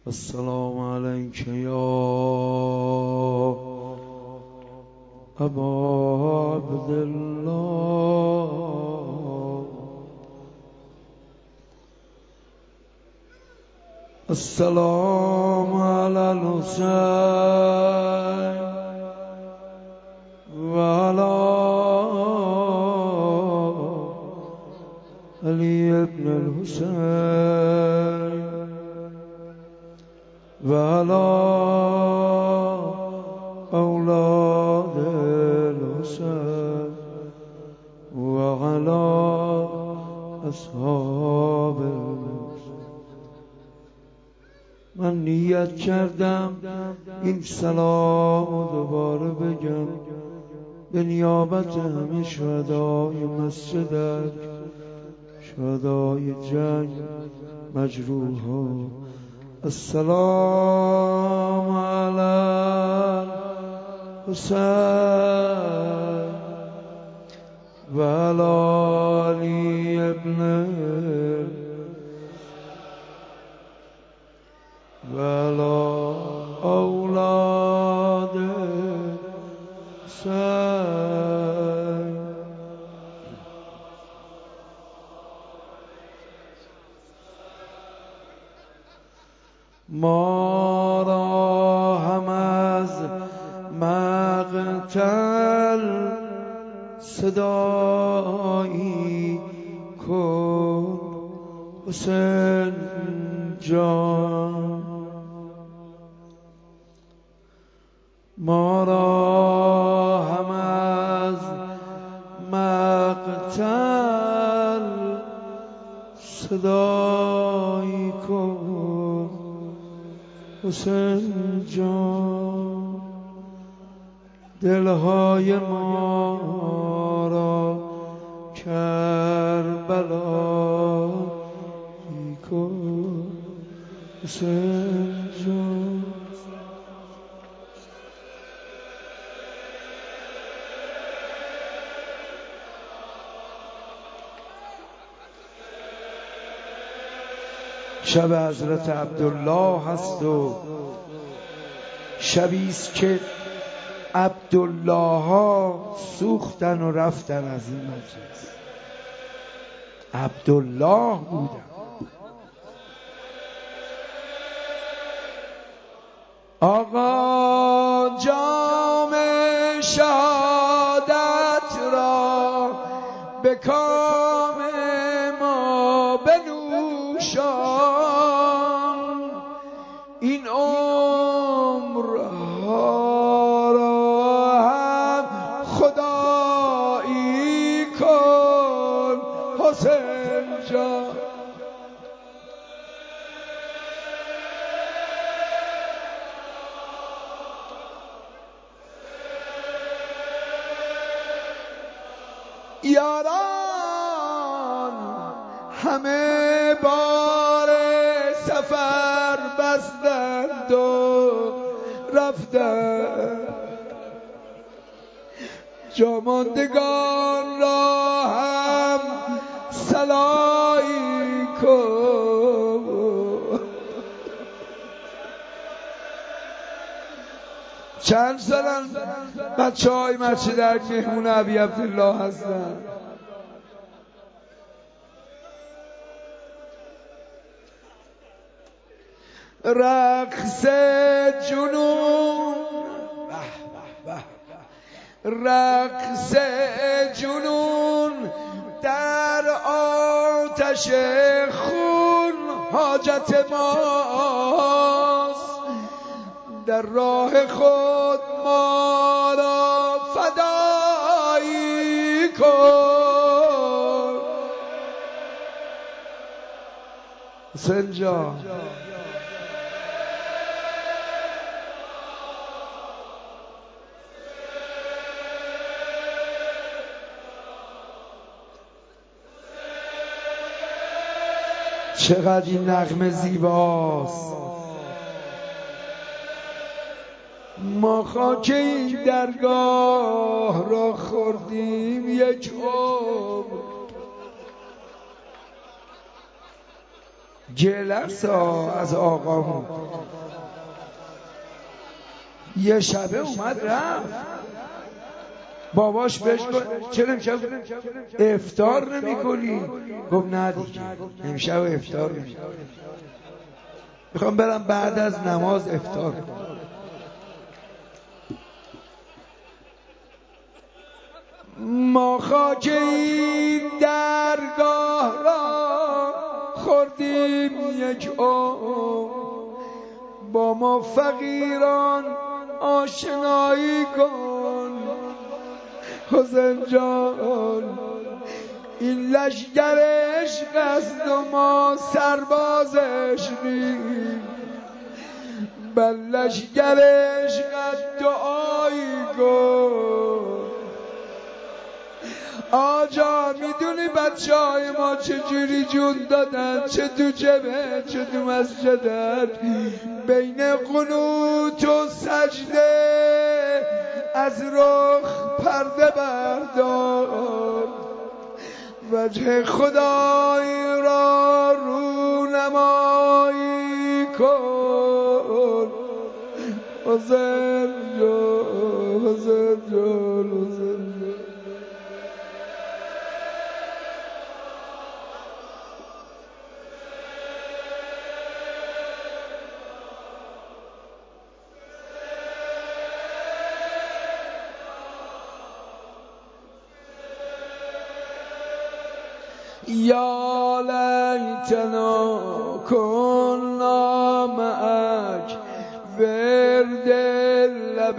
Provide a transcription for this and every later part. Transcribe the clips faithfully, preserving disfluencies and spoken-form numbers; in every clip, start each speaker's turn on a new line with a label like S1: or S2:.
S1: السلام عليك يا أبا عبد الله. السلام على الحسين وعلى علي بن الحسين وعلى أولاد الحسين وعلى أصحاب الحسين. من نیت کردم این سلام دوباره بگم به نیابت همه شهدای مسجدک، شهدای جنگ، مجروح ها. السلام علی الحسین و علی علی ابن و علی اولاد حسین. ما را هم از مقتل صدایی کن حسین جان. ما را هم از مقتل صدایی کن حسین جان. دلهای ما را کربلایی کن حسین جان. شب حضرت عبدالله هست و شبیست که عبدالله ها سوختن و رفتن از این مجلس. عبدالله بودن. آقا جام شهادت را به کام ما بنوشان. این عمرها را هم خدایی کن حسین جان. یاران همه بار سفر بستند و رفتند، جاماندگان را هم صلایی کن. چند سالن بچه های مسجدک مهمون ابی عبدالله هستن. رقص جنون، رقص جنون در آتش خون حاجت ماست. در راه خود ما را فدایی کن حسین جان. چقدر این نغمه زیباست. ما خاک این درگاه را خوردیم یک عمر، جلس از آقامون. یه شبه اومد رفت، باباش بهش گفت چرا امشب افطار نمی کنی؟ گفت نه دیگه امشب افطار نمی کنی، میخوام برم بعد از نماز افطار کنم. ما خاک این درگاه را خوردیم یک عمر، با ما فقیران آشنایی کن. حسین جان این لشگر عشق است و ما سربازش نیم، بر لشگر عشقت دعایی کن. آجا میدونی بچه های ما چجوری جون دادن؟ چه تو جبه چه تو مسجدت، بین قنوت و سجده از رخ پرده بردار. وجه خدای را رونمایی کن. حسین جان حسین جان حسین جان. یا لیتنا کنا معک ورد لب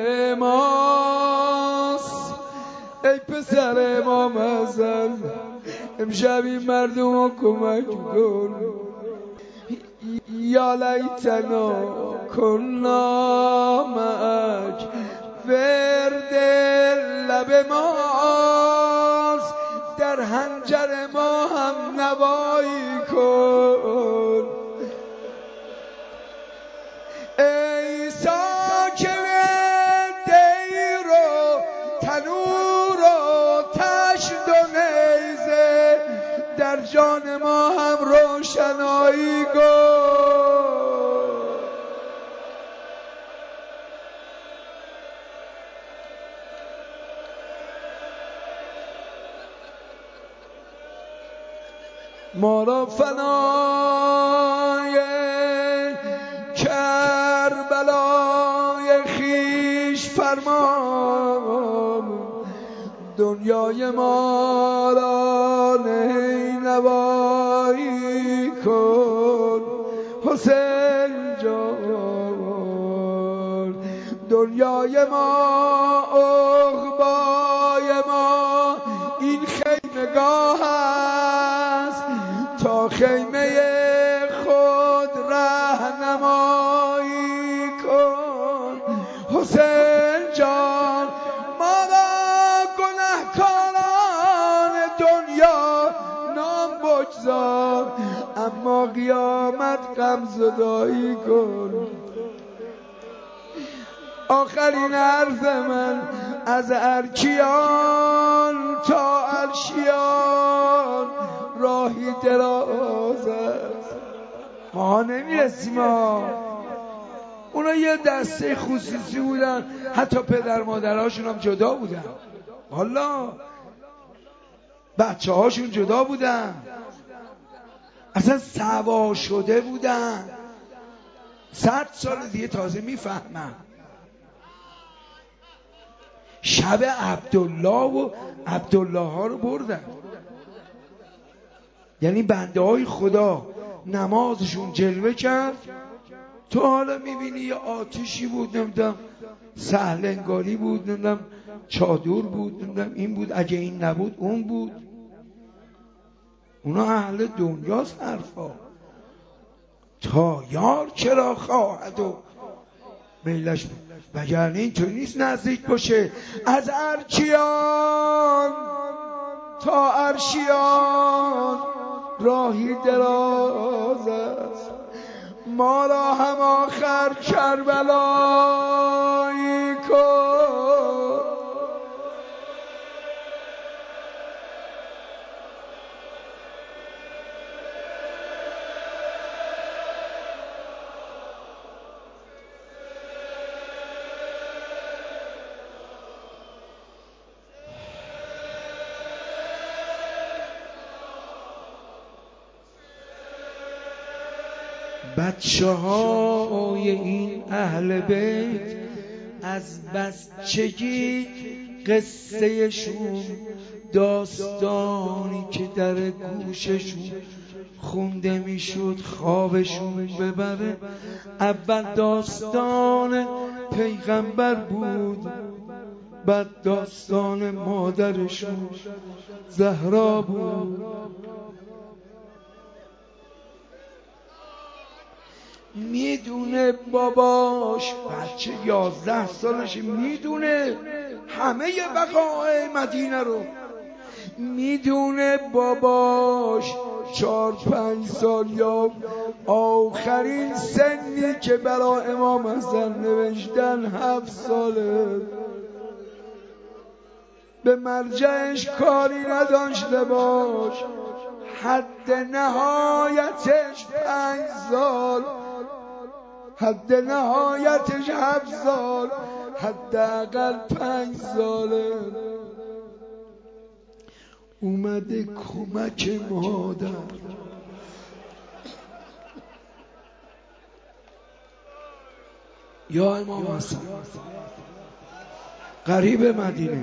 S1: ماست. ای پسر امام حسن امشب این مردم رو کمک کن. یا لیتنا کنا معک ورد لب ماست، در حنجر ما هم نوایی کن. ای ساکن دیر و تنور و تشت و نیزه، در جان ما هم روشنایی کن. ما را فنای کربلای خویش فرما، دنیای ما را نینوایی کن. حسین جان دنیای ما عقبای ما این خیمگاه است، تا خیمه خود رهنمایی کن. حسین جان ما را گنهکاران دنیا نام بگذار، اما قیامت غم زدایی کن. آخرین حرف من از ارکیان تا عرشیان راهی دراز است، ما نمیرسیم. اونا یه دسته خصوصی بودن، حتی پدر مادرهاشون هم جدا بودن، والا بچه هاشون جدا بودن، اصلا سوا شده بودن. صد سال دیگه تازه میفهمم. شب عبدالله و عبدالله ها رو بردن، یعنی بنده های خدا نمازشون جلوه کرد. تو حالا میبینی یه آتشی بود، نمیدونم سهلنگاری بود، نمیدونم چادر بود، نمیدونم این بود، اگه این نبود اون بود. اونا اهل دنیاست حرفا. تا یار چرا خواهد و میلش بود، وگرنه اینطوری نیست نزدیک باشه. از ارکیان تا عرشیان راهی دراز است، ما را هم آخر کربلایی کن. بچه های این اهل بیت از بچگی قصه شون داستانی که در گوششون خونده میشد خوابشون ببره. اول داستان پیغمبر بود، بعد داستان مادرشون زهرا بود. میدونه باباش، بچه یازده سالشه، میدونه همه وقایع مدینه رو، میدونه باباش چهار پنج سال یا آخرین سنی که برا امام حسن نوشتن هفت ساله، به مرجعش کاری نداشته باش، حد نهایتش پنج سال، حد نهایتش هفت سال، حداقل پنج ساله. اومده کمک مادر. یا امام حسن قریب مدینه،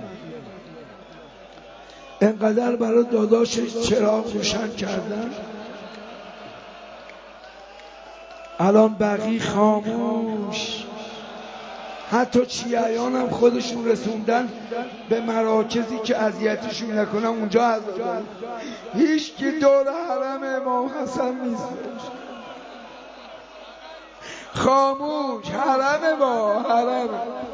S1: انقدر برای داداشش چراغ روشن کردن، الان بقی خاموش. حتی چیایان هم خودشون رسوندن به مراکزی که اذیتشون نکنن اونجا هستن. هیچ کی دور حرم امام حسن نیست، خاموش. حرم با حرم.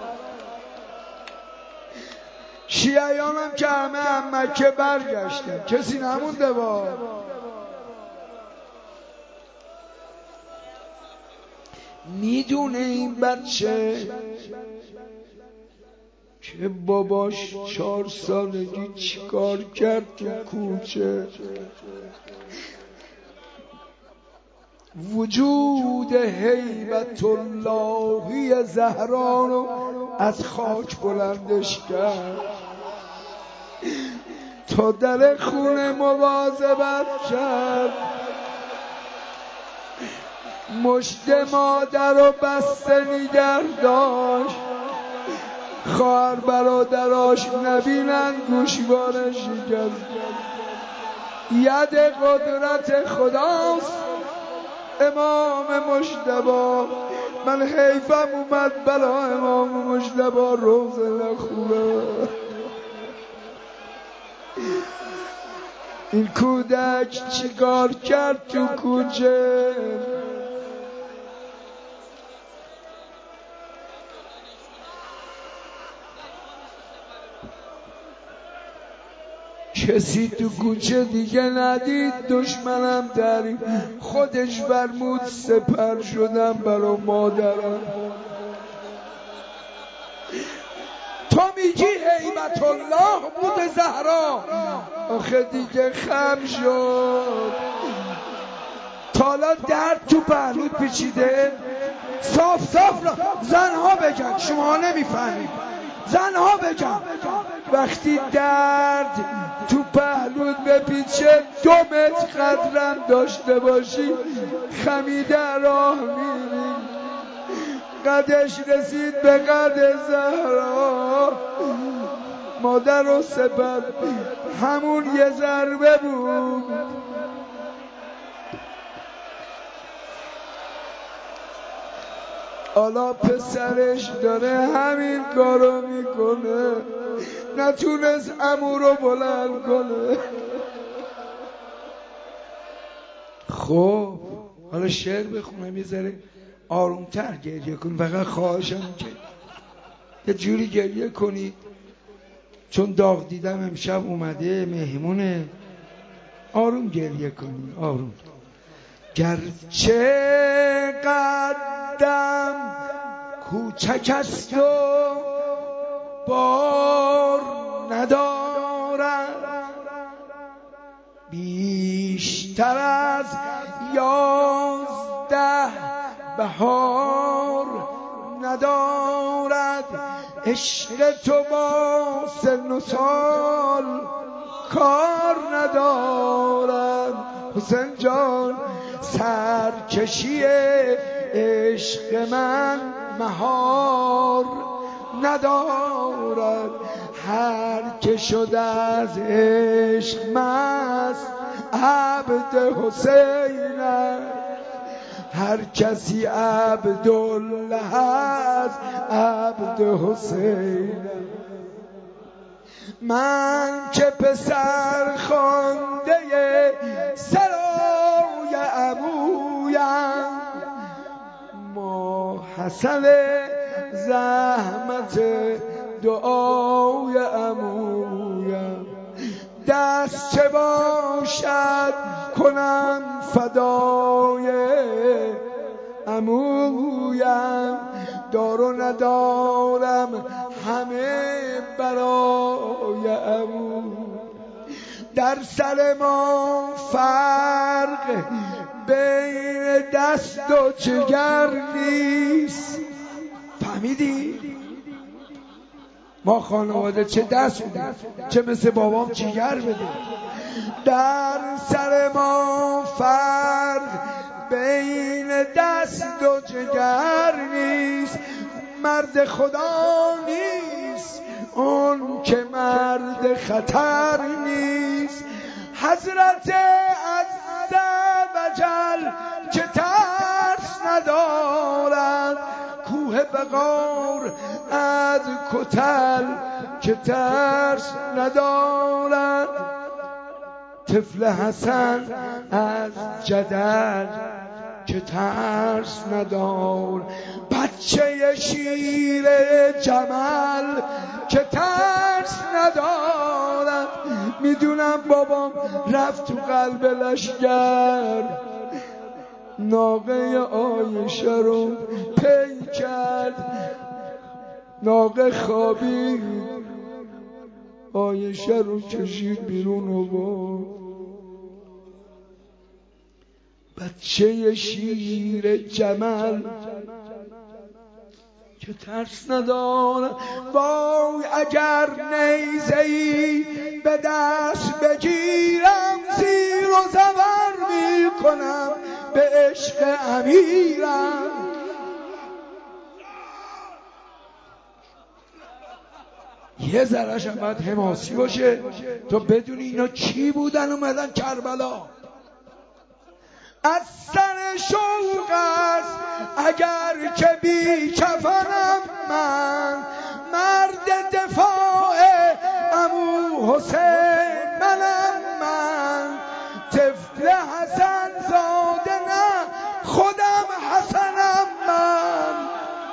S1: شیعیان هم که همه هم مکه برگشتن، کسی نمونده با. میدونه این بچه که باباش چهار سالگی چیکار کرد تو کوچه، وجود هیبت اللهی زهرا رو از خاک بلندش کرد، تا در خونه مواظبت کرد، مشت مادر رو بسته نگه داشت، خواهر برادراش نبینن گوشوارش شکست. ید قدرت خداست امام مجتبی. من حیفم اومد بلا امام مجتبی روزه نخونه. این کودک چیکار کرد تو کوچه؟ کسی تو کوچه دیگه ندید، دشمنم داریم، خودش فرمود سپر شدم برا مادرم. تو میگی هیبت الله بود زهرا، آخه دیگه خم شد. تالا درد تو پهلوت پیچیده؟ صاف صاف را زنها بگن، شما نمیفهمید. زنها بگن وقتی درد تو پهلوت بپیچه دو متر قدرم داشته باشی، خمیده راه میری. قدش رسید به قد زهرا، مادر و سپر همون یه ضربه بود. حالا پسرش داره همین کارو میکنه، نتونست عمو رو بلند کنه. خب حالا شعر بخونم یه ذره آرومتر گریه کن. فقط خواهشم که یه جوری گریه کنی، چون داغ دیدم امشب اومده مهمونه. آروم گریه کنی، آروم. گرچه قدم کوچک است و بار ندارد، بیشتر از یازده بهار ندارد. عشق تو با سن و سال کار ندارد. حسین جان سر کشی عشق من مهار ندارد. هر که شد از عشق مست عبد حسین است. هر کسی عبدالله است عبد حسین. من که پسر خوانده سرای عمویم، ما حسن زحمت دعای عمویم. دست چه باشد کنم فدای عمویم، دار و ندارم همه برای عمو. در سر ما فرق بین دست و جگر نیست. فهمیدی؟ ما خانواده چه دست بودیم چه مثل بابام جگر بده. در سر ما فرق بین دست و جگر نیست. مرد خدا نیست اون که مرد خطر نیست. حضرت عز و جل که ترس ندارد، کوه بغار از کتل که ترس ندارد. طفل حسن از جدل که ترس ندار. بچه شیر جمل که ترس ندارد. میدونم بابام رفت تو قلب لشگر، ناقه عایشه رو پی کرد. ناقه خوابید عایشه رو کشید بیرون و برد. بچه شیر جمل که ترس ندارد. وای اگر نیزه‌ای به دست بگیرم، زیر و زبر میکنم به عشق امیرم. یه ذره‌ش هم باید حماسی باشه تو بدونی اینا کی بودن اومدن کربلا. از سر شوق است اگر که بی کفنم من، مرد دفاع عمو حسین منم من. طفل حسن زاده نه خودم حسنم من.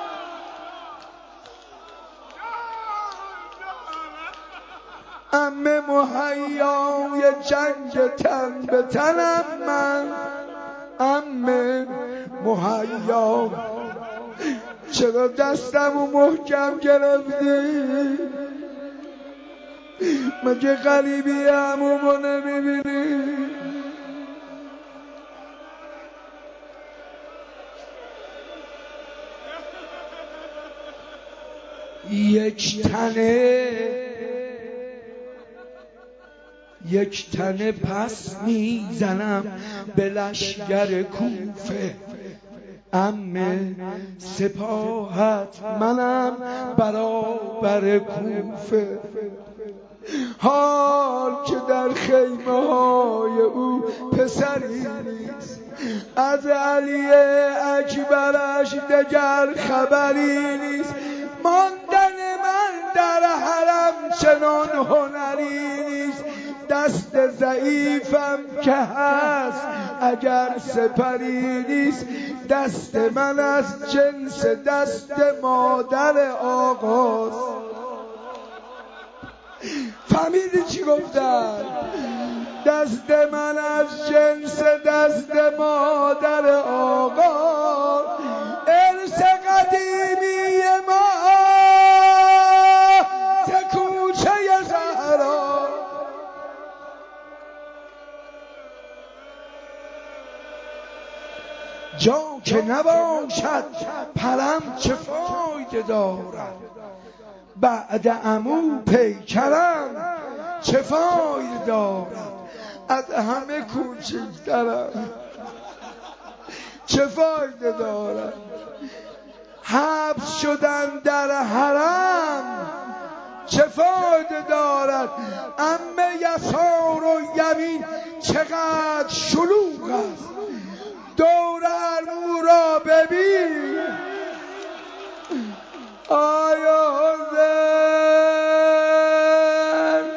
S1: عمه مهیای جنگ تن به تنم من. عمه مهیا چرا دستمو محکم گرفتی؟ مگه غریبی عمومو نمیبینی؟ یک تنه یک تنه پس میزنم به لشگر کوفه. عمه سپاهت منم برابر کوفه. حال که در خیمه های او پسری نیست، از علی اکبرش دگر خبری نیست. ماندن من در حرم چنان هنری نیست. دست ضعیفم که هست اگر سپری نیست. دست من از جنس دست مادر آقاست. فهمیدی چی گفتن؟ دست من از جنس دست مادر آقا. ارث قدیمی ما ز کوچه زهرا. جا که نباشد پرم چه فایده دارد. بعد عمو پیکرم چه فایده دارد. از همه کوچکترم. چه فایده دارد؟ حبس شدن در حرم چه فایده دارد؟ عمه یسار و یمین چقدر شلوغ است، دور ارمو را ببین. آیا حسین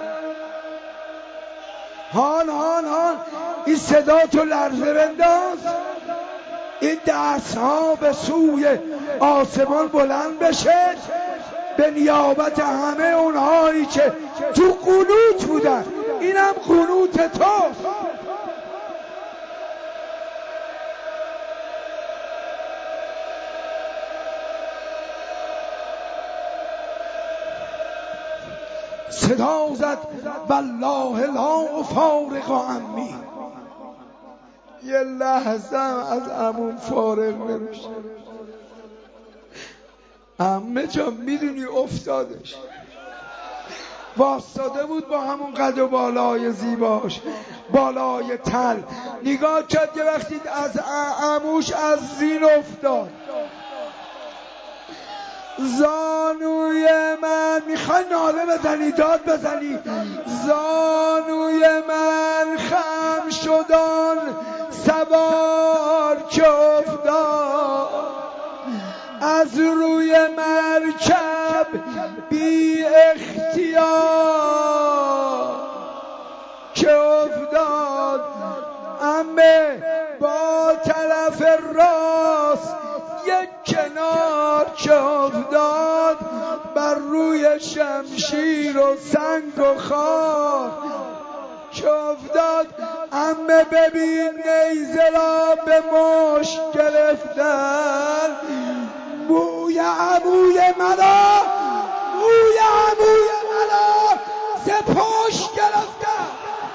S1: هان هان هان، این صدا تو لرزه بنداز، این دست ها به سوی آسمان بلند بشه به نیابت همه اونهایی که تو قنوت بودن. اینم قنوت توست. صدا زد والله لا فارق عمی. یه لحظه از عموم فارغ نمیشه. عمه جان میدونی افتادش، واسطاده بود با همون قد و بالای زیباش، بالای تل، نگاه کرد یه وقتی از عموش از زین افتاد. زانوی من، میخوای ناله بزنی داد بزنی، زانوی من خم شدان سوار که افتاد از روی مرکب بی اختیار که افتاد. عمه با طرف راست یک کنار که افتاد بر روی شمشیر و سنگ و خار که افتاد. عمه ببین نیزه را به مشت گرفتن، موی عموی ملا، موی عموی ملا ز پشت گرفتن.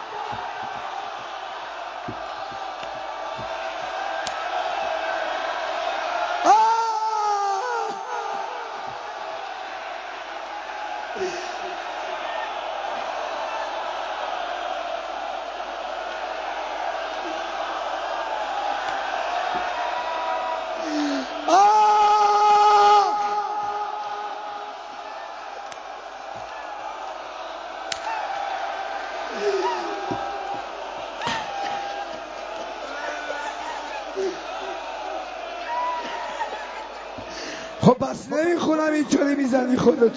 S1: خب بس نمیخونم اینطوری میزنی خودتو.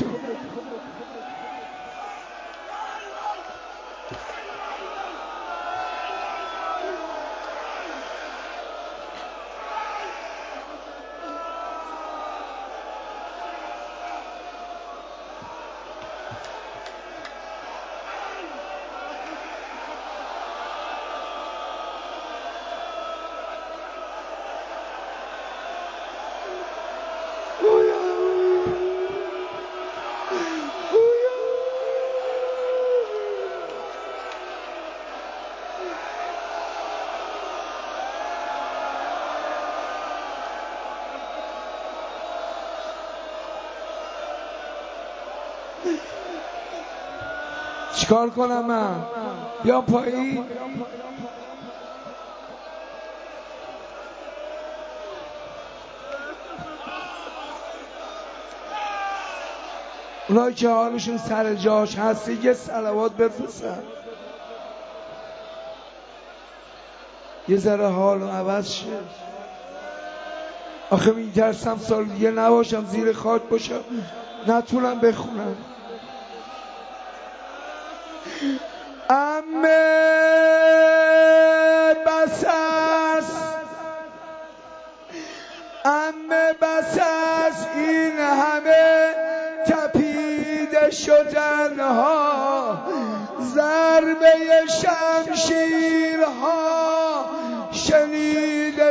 S1: چیکار کنم من؟ بیام پایین؟ اونایی که حالشون سر جاش هستی یه صلوات بفرستن، یه ذره حالم عوض شه. آخه میترسم سال دیگه نباشم، زیر خاک باشم، نتونم بخونم. عمه بس است، عمه بس است این همه تپیده شدنها، ضربه شمشیرها شنیده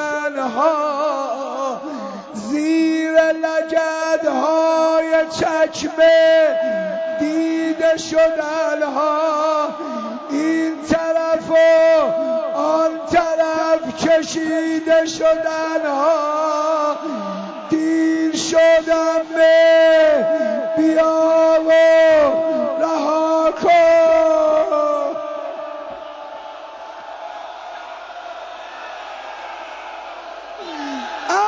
S1: شدنها، زیر لگدهای چکمه دیده شدنها، این طرف و آن طرف کشیده شدنها. دیر شدم به بیا و رها کن.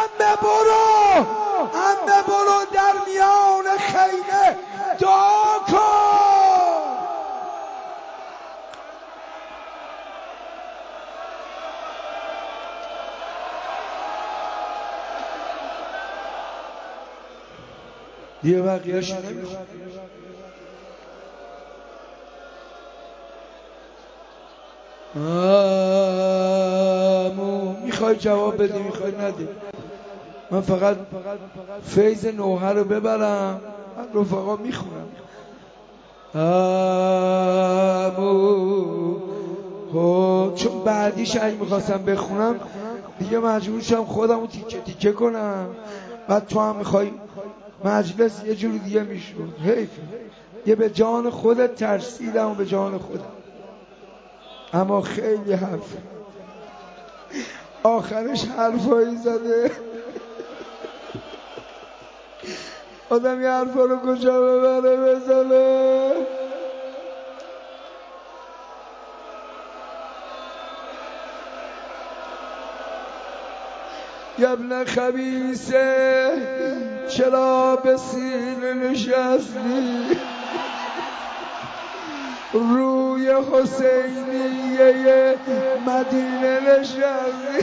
S1: عمه برو، عمه برو در میان خیمه دعا کن. دیگه بقیه‌اش نمیخواد. آمو میخوای جواب بدی میخوای ندی. من فقط فیض نوحه رو ببرم، من رفقا میخونم. آمو خب چون بعدیش اگه میخواستم بخونم دیگه مجبور شم خودم رو تیکه تیکه کنم، بعد تو هم میخوای مجلس یه جور دیگه میشون. حیف، یه به جان خودت ترسیدم و به جان خودم، اما خیلی حرف آخرش حرفایی زده آدم یه حرفا رو کجا ببره بزنه. یا ابن خبیثه چرا به سینه نشستی، روی حسینیه مدینه نشستی.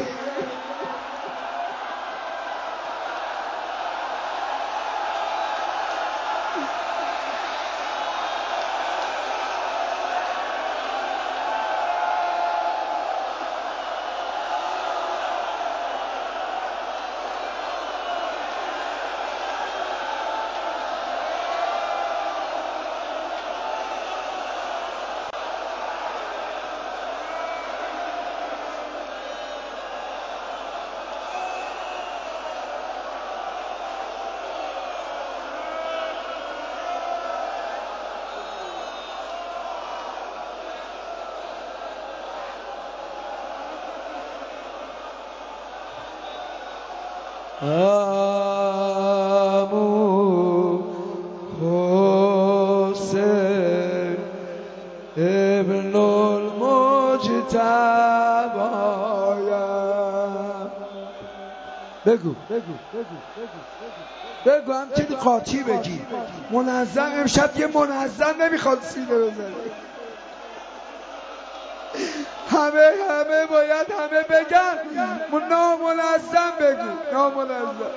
S1: آمو حسین ابن المجتبایم. بگو بگو بگو همچنین قاطی بگی. منظم امشب یه منظم نمیخواد سینه بزنه. همه همه باید همه بگن، نامنظم بگو نامنظم.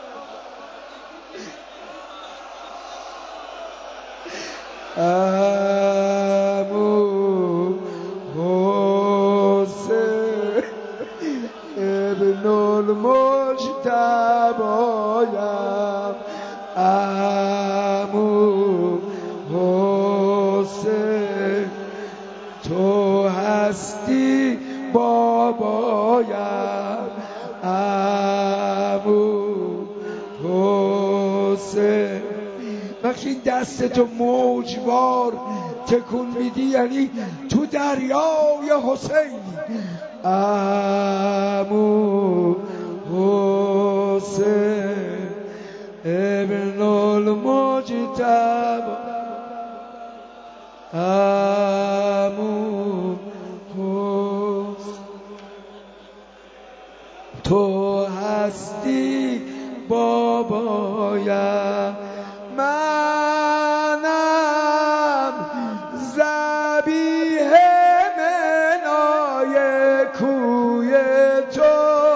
S1: عمو حسین ابن المجتبایم، عمو حسین تو هستی بابایم، عمو حسین. وقتی این دستتو موجوار تکون میدی یعنی تو دریای حسینی. عمو حسین ابن المجتبی، عمو حسین تو هستی بابایم، منم ذبیح منای کوی تو،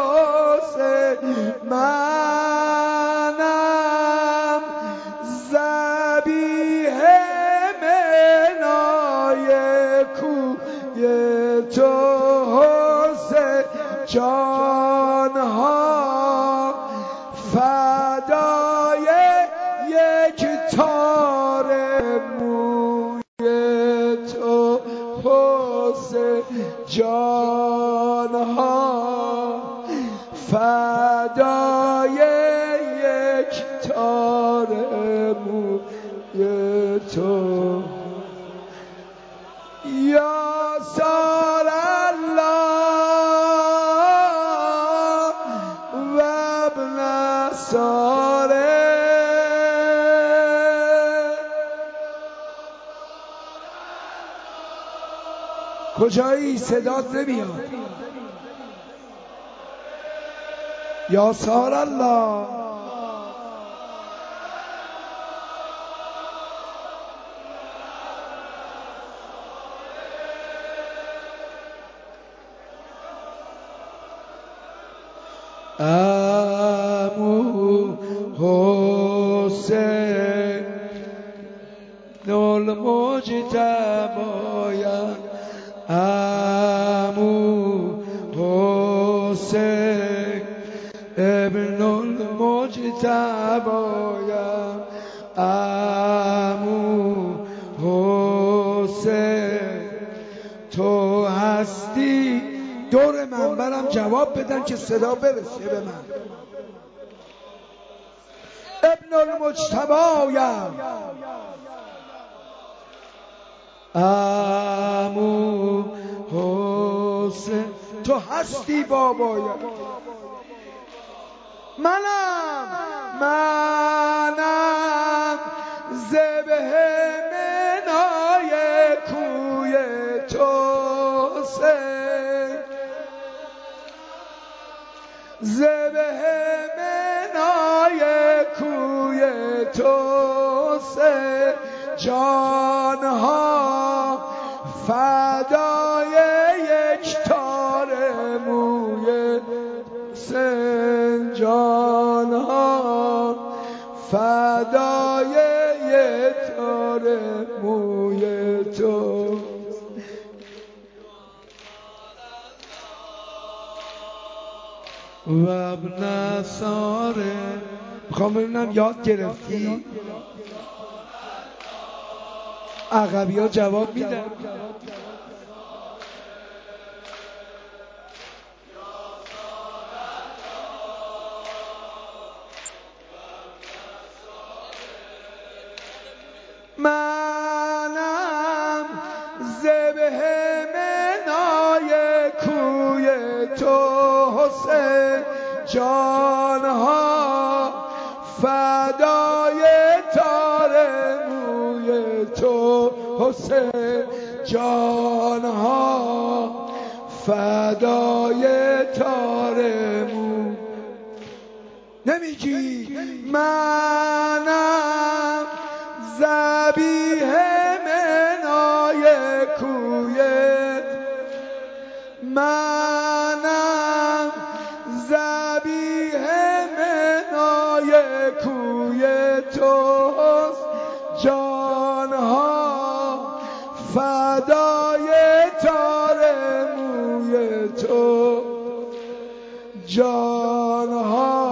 S1: منم ذبیح منای کوی تو حسین، جانها فدای یک تار موی تو حسین، جانها فدای یک تار موی تو. یا سال الله و ابن ساره. کجایی؟ صدات نمیاد. یا سار الله امو حسین المجتبایم امو حسین ابن المجتبایم امو حسین تو هستی. دور منبرم جواب بدن که صدا برسه به من. ابن المجتبایم امو حسین تو هستی بابایم. منم منم ذبح منای کوی تو حسین، ذبح منای کوی تو حسین، جانها فدای یک تار موی حسین، جانها فدای یک تار موی تو. و ابن ساره میخوام ببینم یاد گرفتی؟ عقبی ها جواب میدن. منم ذبح منای کوی تو حسین، جانها فدای تار موی تو حسین، جانها فدای تار موی. نمیگی منم ذبیح منای کویت، منم ذبیح منای کوی تو، جانها فدای تار موی تو، جانها.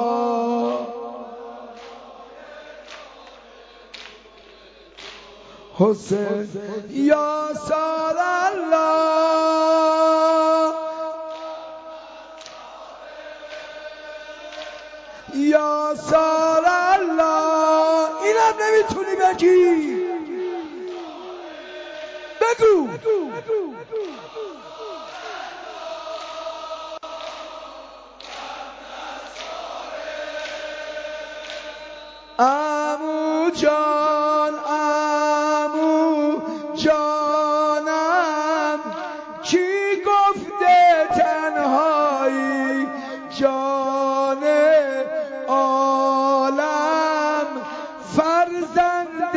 S1: حسین یا سار الله یا سار الله. اینم نمیتونی بگی، بگو. عمو جان عمو جانم کی گفته تنهایی، جان عالم فرزند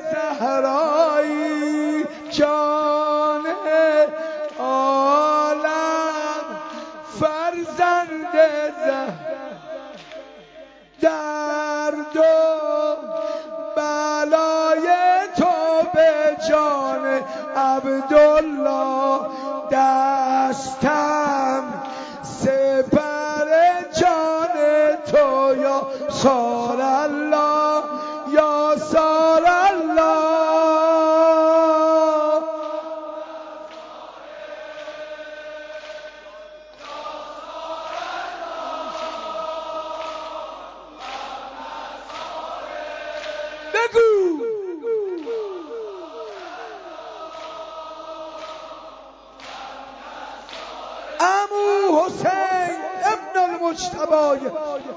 S1: زهرایی، جان عالم فرزند زهرایی، درد و بلای تو به جان عبدالله، دستم سپر جان تو یا سار الله یا سار الله. بگو عمو حسین ابن المجتبی،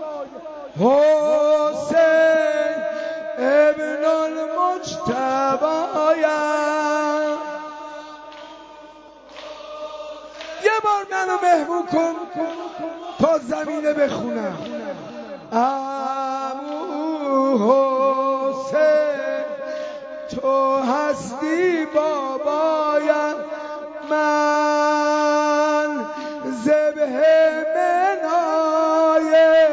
S1: حسین ابن المجتبی. یه بار منو مهمون کن. تا زمینه بخونم. عمو حسین تو هستی بابایم، من ذبح منای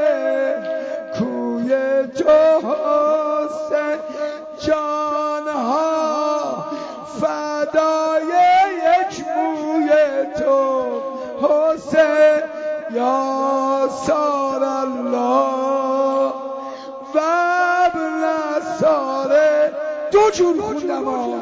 S1: کوی تو حسین، جانها فدای یک موی تو حسین، یا سار الله و ابن ساره. دو جور خوندم ها،